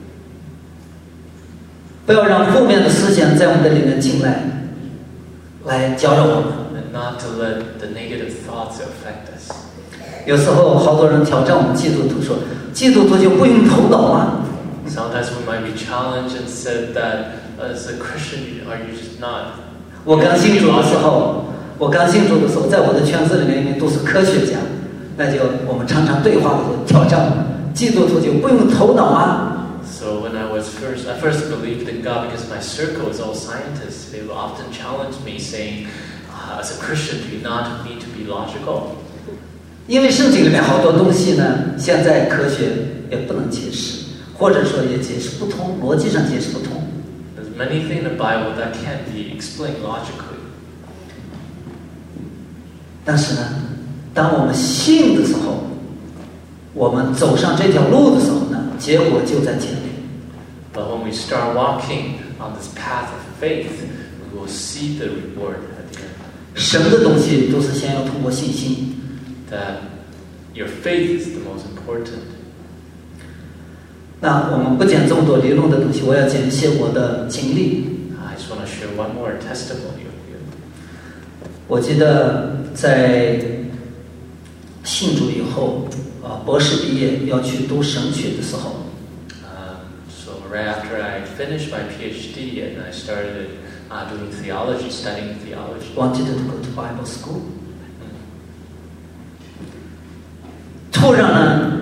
不要让负面的思想在我们的里面进来，来搅扰我们。 And not to let the negative thoughts affect us. 有时候好多人挑战我们基督徒说，基督徒就不用头脑吗？ Sometimes we might be challenged and said that as a Christian, are you just not? 我刚信主的时候，在我的圈子里面都是科学家，那就我们常常对话的时候挑战基督徒就不用头脑吗？ So when I first believed in God because my circle is all scientists. They will often challenge me, saying, "As a Christian, do you not need to be logical?" 因为圣经里面好多东西呢，现在科学也不能解释，或者说也解释不通，逻辑上解释不通。 There's many things in the Bible that can't be explained logically. 但是呢，当我们信的时候，我们走上这条路的时候呢，结果就在前面。 But when we start walking on this path of faith, we will see the reward at the end. 神的东西都是先要通过信心。 That your faith is the most important. 那我们不讲这么多理论的东西，我要讲一些我的经历。 I just want to share one more testimony with you. 我记得在信主以后，博士毕业要去读神学的时候， So right after I finished my PhD and I started doing theology, studying theology. wanted to go to Bible school。突然呢，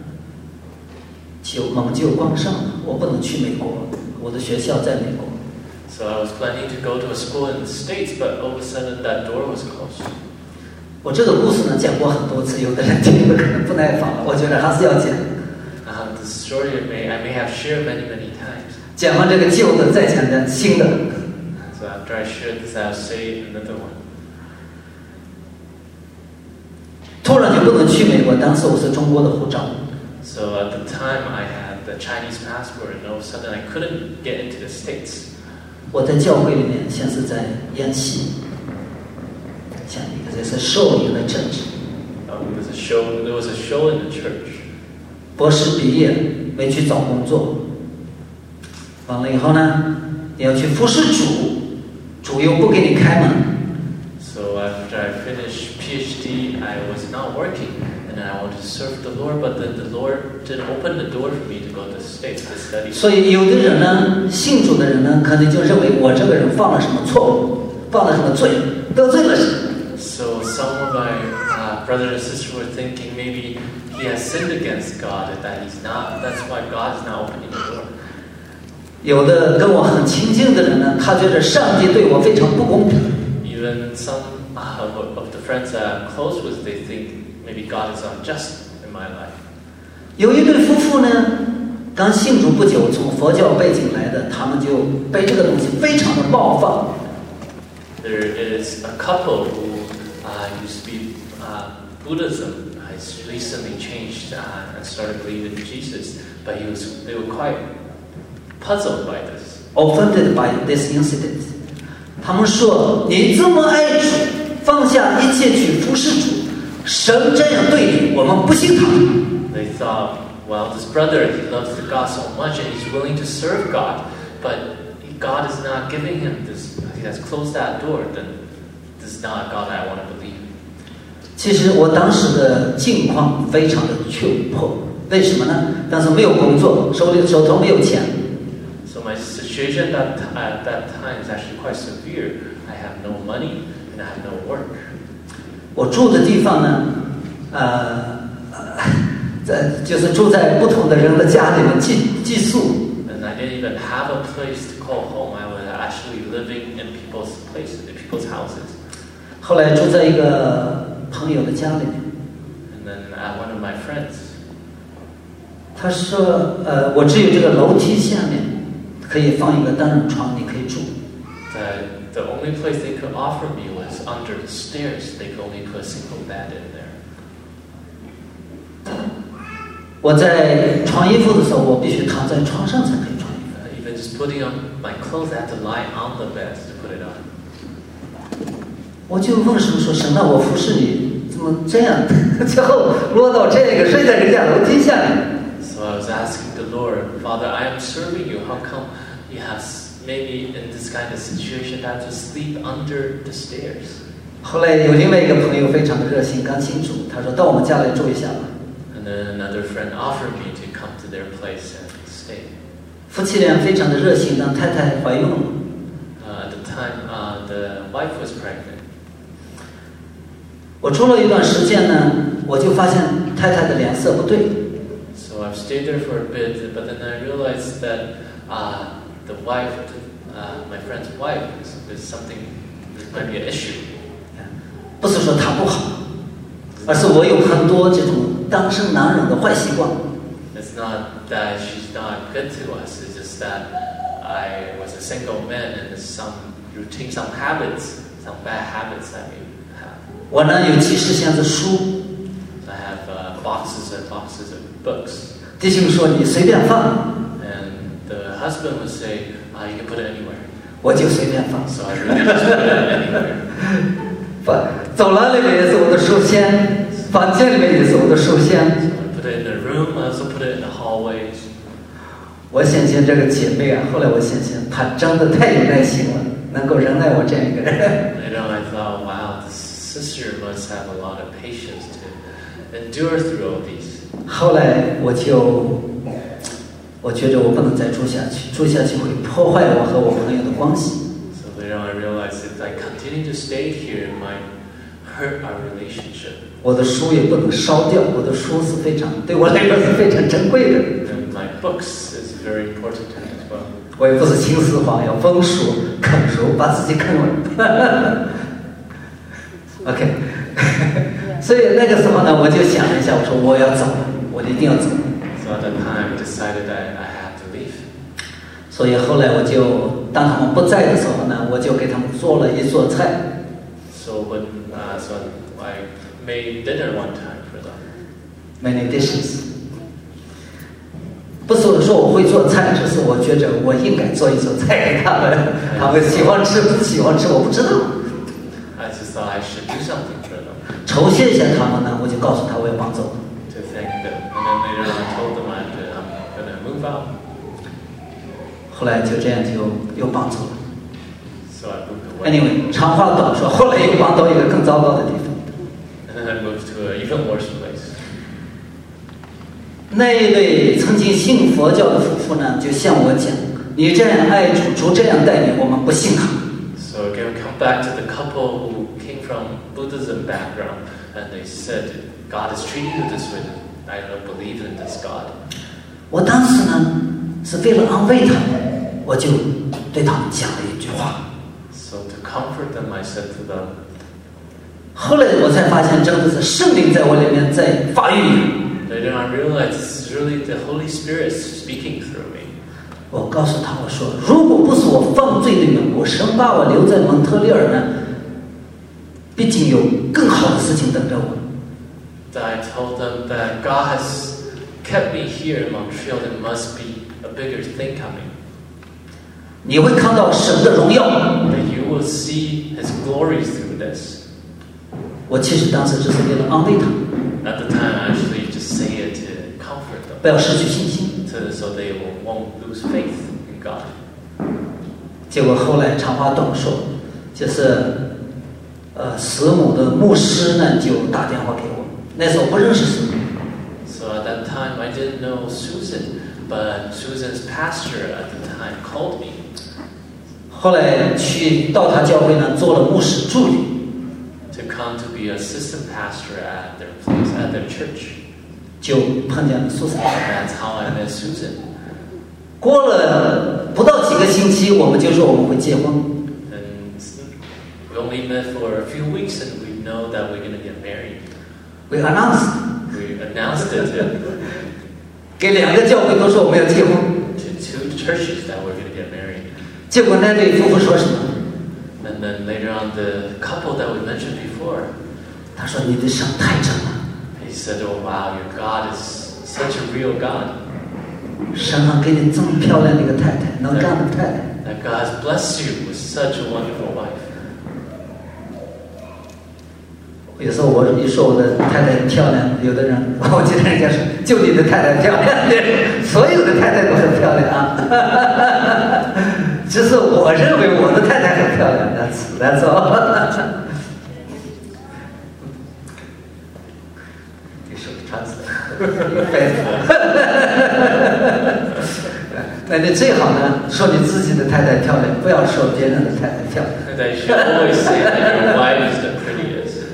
门就关上了，我不能去美国，我的学校在美国。 So I was planning to go to a school in the States, but all of a sudden that door was closed. 我这个故事呢讲过很多次，有的人听了可能不耐烦了，我觉得还是要讲。 The story I may have shared many times. 讲完这个旧的，再讲讲新的。 So after I shared this, I'll say another one. 突然就不能去美国，当时我是中国的护照。 So at the time I had the Chinese passport, and all of a sudden I couldn't get into the States. 我在教会里面，先是在演戏，像一个就是受一个政治。 There was a show in the church. 博士毕业没去找工作，完了以后呢，你要去服侍主，主又不给你开门。 So after I finished PhD, I was not working, and I wanted to serve the Lord, but then the Lord didn't open the door for me to go to the States to study. 所以有的人呢，信主的人呢，可能就认为我这个人犯了什么错误，犯了什么罪，得罪了神。 So some of my brothers and sisters were thinking maybe he has sinned against God and that he's not. That's why God is not opening the door. 有的跟我很亲近的人呢，他觉得上帝对我非常不公平。 Even some of the friends that I'm close with, they think maybe God is unjust in my life. 有一对夫妇呢，刚信主不久，从佛教背景来的，他们就被这个东西非常的冒犯。 There is a couple who used to be Buddhism, has recently changed and started believing in Jesus, but they were quite puzzled by this. Offended by this incident， 他们说你这么爱主，放下一切去服侍主，神这样对你，我们不信他。 They thought, well, this brother, he loves the God so much and he's willing to serve God, but God is not giving him this. He has closed that door. Then this is not a God I want to believe. 其实我当时的境况非常的窘迫，为什么呢？当时没有工作，手头没有钱。 So my situation at that time is actually quite severe. I have no money and I have no work. 我住的地方呢，就是住在不同的人的家里面寄宿。 And I didn't even have a place to call home. I was actually living in people's places, in people's houses. 后来住在一个朋友的家里面。 And then at one of my friends, 他说，我只有这个楼梯下面可以放一个单人床，你可以住。 the only place they could offer me was under the stairs. They could only put a single bed in there. 我在穿衣服的时候，我必须躺在床上才可以穿衣服。 Even just putting on my clothes, I had to lie on the bed to put it on. 我就问神说：“神啊，我服侍你怎么这样？最后落到这个睡在人家楼梯下面。” So I was asking the Lord, Father, I am serving you. How come you have made me in this kind of situation that I have to sleep under the stairs? 后来有另外一个朋友非常的热心，刚信主，他说到我们家来住一下吧。 And then another friend offered me to come to their place and stay. 夫妻俩非常的热心，让太太怀孕了。 At the time, the wife was pregnant. 我住了一段时间呢，我就发现太太的脸色不对。 So I've stayed there for a bit, but then I realized that the wife, my friend's wife, is something. There might be an issue. 不是说她不好，而是我有很多这种当生男人的坏习惯。 It's not that she's not good to us. It's just that I was a single man and there's some routine, some habits, some bad habits that we have. 我呢有几十箱子书。 I have boxes and boxes of books. 弟兄说你随便放。 And the husband would say, you can put it anywhere. 我就随便放。 So I really just put it anywhere. 走廊里面也是我的书签，房间里面也是我的书签。 So I put it in the room. I also put it in the hallways. 我显现这个姐妹啊，后来我显现她真的太有耐心了，能够忍耐我这样一个人。 I thought, wow, this sister must have a lot of patience to endure through all these. 后来我觉得我不能再住下去，住下去会破坏我和我朋友的关系。 So later on I realized if I continue to stay here, it might hurt our relationship. 我的书也不能烧掉，我的书是非常对我来说是非常珍贵的。 And my books is very important to me as well. 我也不是秦始皇，要封书啃书，把自己啃稳。OK， 所以那个时候呢，我就想了一下，我说我要走，我一定要走。 So at that time I decided that I had to leave. 所以后来我就当他们不在的时候呢，我就给他们做了一桌菜。 So I made dinner one time for them. Many dishes. 不是说我会做菜，只是我觉得我应该做一桌菜给他们，他们喜欢吃不喜欢吃我不知道。 I just thought I should do something for them. 酬谢一下他们呢，我就告诉他我要搬走。 To thank them. And then later on I told them I'm going to move out. 后来就这样就又搬走了。 So I moved away. Anyway， 长话短说，后来又搬到一个更糟糕的地方。 And then I moved to an even worse place. 那一位曾经信佛教的夫妇呢，就向我讲：“你这样爱主，主这样待你，我们不信他。” So again, we come back to the couple who came from Buddhism background, and they said, God is treating you this way. I don't believe in this God. 我当时呢是为了安慰他们，我就对他们讲了一句话。 So to comfort them, I said to them. 后来我才发现，真的是圣灵在我里面在发育。 Later on, I realized this is really the Holy Spirit speaking through me. 我告诉他，我说，如果不是我犯罪的缘故，神把我留在蒙特利尔呢，毕竟有更好的事情等着我。 That I told them that God has kept me here in Montreal. There must be a bigger thing coming. 你会看到神的荣耀。 That you will see His glories through this. 我其实当时只是为了安慰他， At the time, I actually just say it to comfort them. 不要失去信心。 So they won't lose faith in God. 结果后来长话短说，就是师母的牧师呢就打电话给我，那时候不认识师母。 So at that time, I didn't know Susan, but Susan's pastor at the time called me. 后来去到他教会呢做了牧师助理。 To come to be assistant pastor at their place, at their church. 就碰见了苏珊。 That's how I met Susan. 过了不到几个星期，我们就说我们会结婚。 And we only met for a few weeks, and we know that we're going to get married. We announced. We announced it to 给2个教会都说我们要结婚。 two churches that we're going to get married. 结果那对夫妇说什么？ And then later on, the couple that we mentioned before, 他说你的神太真了。 he said, "Oh wow, your God is such a real God. 神还给你这么漂亮的一个太太，能干的太太。 That God has blessed you with such a wonderful wife." 有时候我一说我的太太漂亮，有的人我记得人家说就你的太太漂亮，所有的太太都很漂亮啊。只是我认为我的太太很漂亮，that's all。 那你最好呢，说你自己的太太漂亮，不要说别人的太太漂亮。 That you should always say that your wife is the prettiest.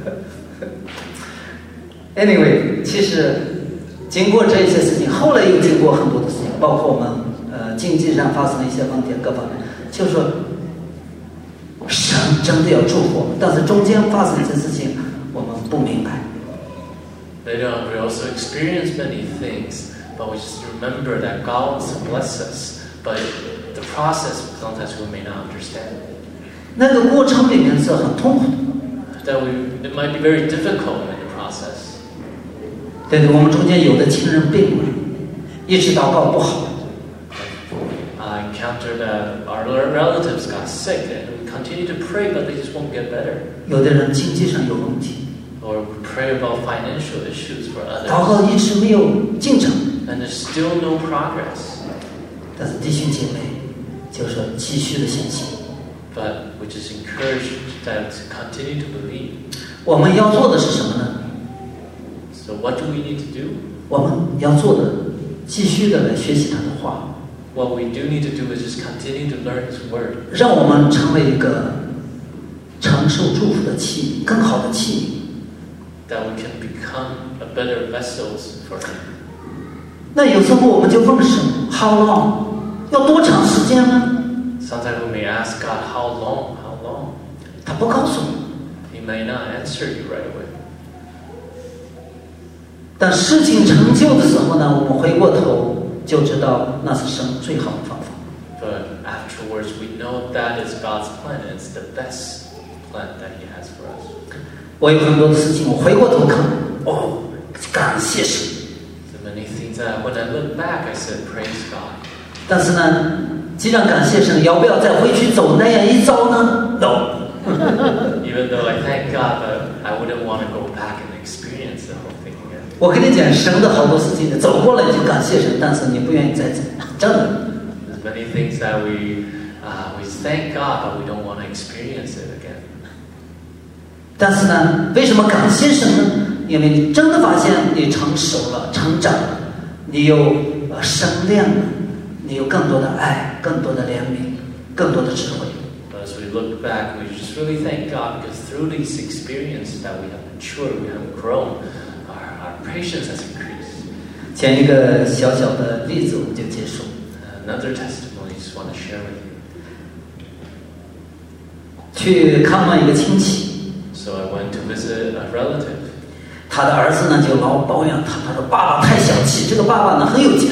Anyway， 其实经过这些事情，后来又经过很多的事情，包括我们经济上发生一些问题，各方面，就是说神真的要祝福我们，但是中间发生这些事情，我们不明白。 Later on, we also experience many things, but we just remember that God wants to bless us. But the process, sometimes we may not understand. 那个过程里面是很痛苦的。 That it might be very difficult in the process. 对对，我们中间有的亲人病了，一直祷告不好。 I encountered that our relatives got sick, and we continue to pray, but they just won't get better. 有的人经济上有问题。 Or we pray about financial issues for others. 祷告一直没有进程。 And there's still no progress. 但是弟兄姐妹就是说继续的相信。 But we just encourage them to continue to believe. 我们要做的是什么呢？ So what do we need to do? 我们要做的，继续的来学习他的话。 What we do need to do is just continue to learn His word. 让我们成为一个承受祝福的器皿，更好的器皿。 That we can become a better vessels for Him. 那有时候我们就问神 ，How long？ 要多长时间呢？ Sometimes we may ask God, how long? How long? 他不告诉你。 He may not answer you right away. 但事情成就的时候呢，我们回过头就知道那是神最好的方法。 But afterwards, we know that is God's plan. It's the best plan that He has for us. 我有很多的事情，我回过头看，哦，感谢神。 So many things that when I look back, I said, praise God. 但是呢，既然感谢神，要不要再回去走那样一遭呢 ？No。 Even though I thank God, but I wouldn't want to go back and experience the whole thing again. 我跟你讲，神的好多事情，走过了你就感谢神，但是你不愿意再走，真的。 There's many things that we thank God, but we don't want to experience it again. 但是呢，为什么感谢神呢？因为你真的发现你成熟了、成长了，你有生亮了，你有更多的爱、更多的怜悯、更多的智慧。 But as we look back, we just really thank God because through these experiences that we have matured, we have grown, our patience has increased. 前一个小小的例子我们就结束。 Another testimony I just want to share with you. 去看望一个亲戚。 So I went to visit a relative. 他的儿子呢就老抱怨他的爸爸太小气，这个爸爸呢很有钱。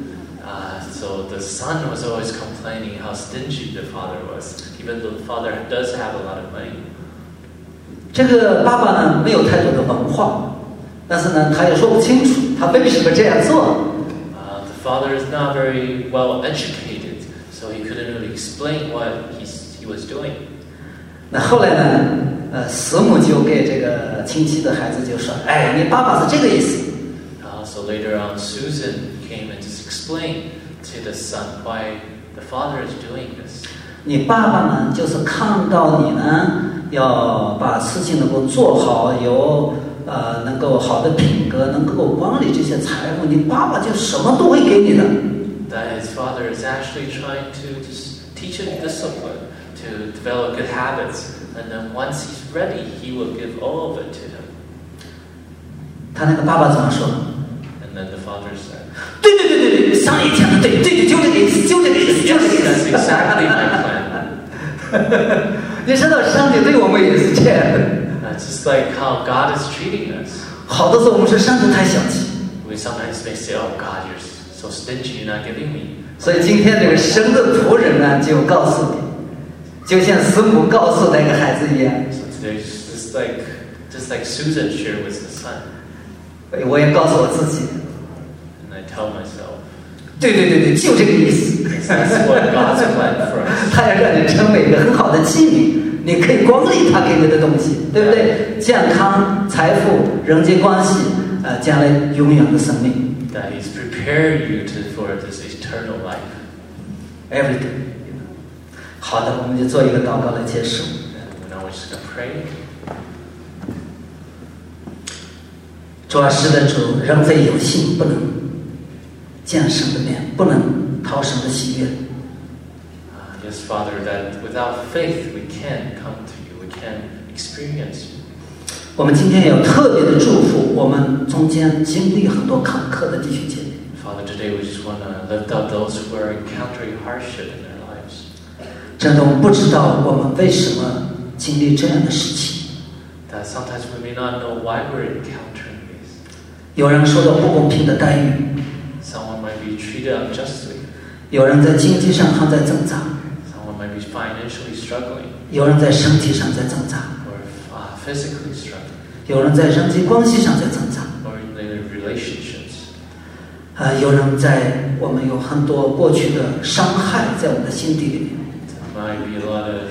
So the son was always complaining how stingy the father was, even though the father does have a lot of money. 这个爸爸呢没有太多的文化，但是呢他也说不清楚他为什么这样做。 The father is not very well educated, so he couldn't really explain what he was doing. 那后来呢，师母就给这个亲戚的孩子就说：“哎，你爸爸是这个意思。” So later on, Susan came and just explained to the son why the father is doing this. 你爸爸呢，就是看到你呢要把事情能够做好，有能够好的品格，能够管理这些财富，你爸爸就什么都会给你的。 That his father is actually trying to just teach him discipline, to develop good habits, and then once he's ready, he will give all of it to him. 他那个爸爸怎么说？ And then the father said, 对，上一天的对，就这个意思，就这个意思，就 yes, 这个意 that's 思。 exactly my plan. 你知道上帝对我们也是这样的。 That's just like how God is treating us. 好的时候我们说上帝太小气， We sometimes may say, oh God, you're so stingy, you're not giving me. 所以今天这个神的仆人呢，就告诉你，就像师母告诉那个孩子一样。 So today, just like Susan shared with the son. 我也告诉我自己， And I tell myself, 对，就这个意思。 that's what God's plan for us. 他要让你成为一个很好的器皿，你可以光理他给你的东西，对不对？健康、财富、人际关系，将来永远的生命。 That He's prepared you for this eternal life. Everything。好的，我们就做一个祷告来结束。 And now we're just going to pray. 主啊，是的主，人非有信不能见神的面，不能讨神的喜悦。 Yes, Father, that without faith we can't come to you, we can't experience you. 我们今天也有特别的祝福我们中间经历很多坎坷的弟兄姐妹。 Father, today we just want to lift up those who are encountering hardship in their lives. 真的，我们不知道我们为什么经历这样的事情。 That sometimes we may not know why we're encountering this. 有人受到不公平的待遇， Someone might be treated unjustly. 有人在经济上还在挣扎， Someone might be financially struggling 有人在身体上在挣扎， or physically struggling 有人在人际关系上在挣扎， or in their relationships. 有人在我们有很多过去的伤害在我们的心底里面。 There might be a lot of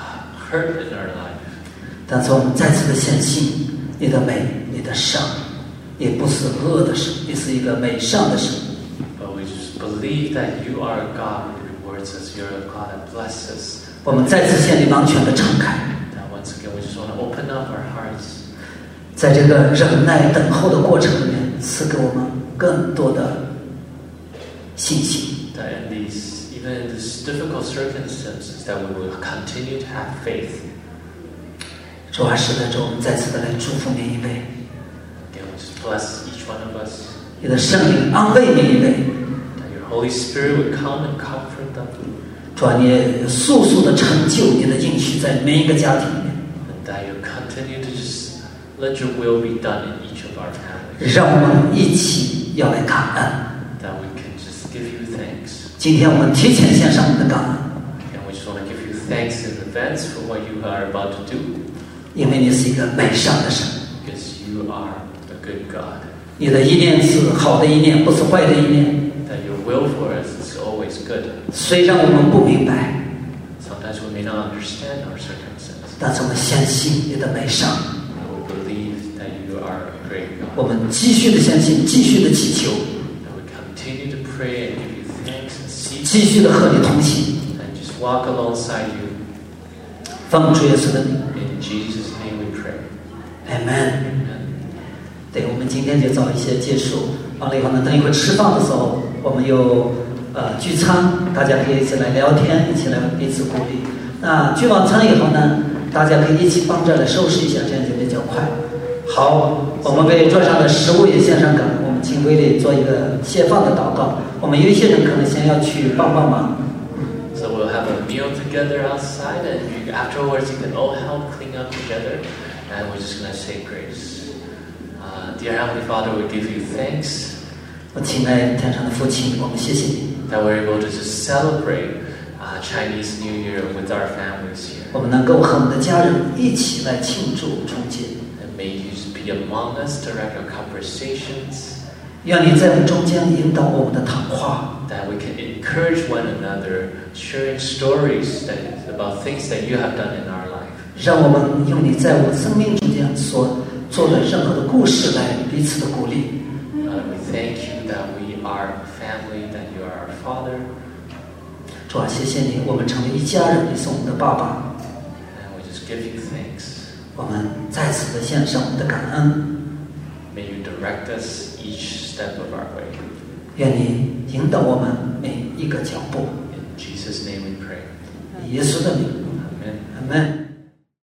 hurt in our life. 但是我们再次的相信你的美，你的善，也不是恶的神，你是一个美善的神。 But we just believe that you are a God who rewards us. You're a God that blesses us. 我们再次向你完全的敞开， That once again we just want to open up our hearts. 在这个忍耐等候的过程里面，赐给我们更多的信心。 That even in these difficult circumstances, that we will continue to have faith. 主啊，是的，主，我们再次的来祝福每一位， Again, we just bless each one of us. 你的圣灵安慰每一位。 That your Holy Spirit would come and comfort them. 主啊，你速速的成就你的应许在每一个家庭里面， And that you continue to just let your will be done in each of our families. 让我们一起要来感恩。 That we can just give you thanks. 今天我们提前献上我们的感恩， And we just want to give you thanks in advance for what you are about to do. 因为你是一个美善的神， Because you are a good God. 你的意念是好的意念，不是坏的意念。 That your will for us is always good. 虽然我们不明白， Sometimes we may not understand our circumstances. 但是我们相信你的美善。 But we believe that you are a great 我 God. 们继续的相信，继续的祈求， That we continue to pray and give you thanks and seek 继续的和你同行。 and just walk alongside you. 奉主耶稣的名 In Jesus' name we pray. ，Amen。 Amen. 对，我们今天就早一些结束，完了以后呢，等一会儿吃饭的时候，我们有聚餐，大家可以一起来聊天，一起来彼此鼓励。那聚完餐以后呢，大家可以一起帮着来收拾一下，这样就比较快。好，我们为桌上的食物也献上感恩，我们请威利做一个谢饭的祷告。我们有一些人可能先要去帮帮忙。 So we'll have a meal together outside, and afterwards you can all help clean up together, and we're just going to say grace. Dear Heavenly Father, we give you thanks 我亲爱天上的父亲，我们谢谢你， that we're able to just celebrate Chinese New Year with our families here. 我们能够和我们的家人一起来庆祝春节。 And may you just be among us, direct our conversations, 愿你在我们中间引导我们的谈话， that we can encourage one another, sharing stories about things that you have done in our life. 让我们用你在我们生命中间所做的任何的故事来彼此的鼓励。 We thank you that we are family, that you are our Father, 主啊，谢谢你，我们成为一家人，你是我们的爸爸。 and we just give you thanks. 我们再次的献上我们的感恩， May you direct us each step of our way. 愿你引导我们每一个脚步。 In Jesus' name we pray. 以耶稣的名， Amen. 阿门。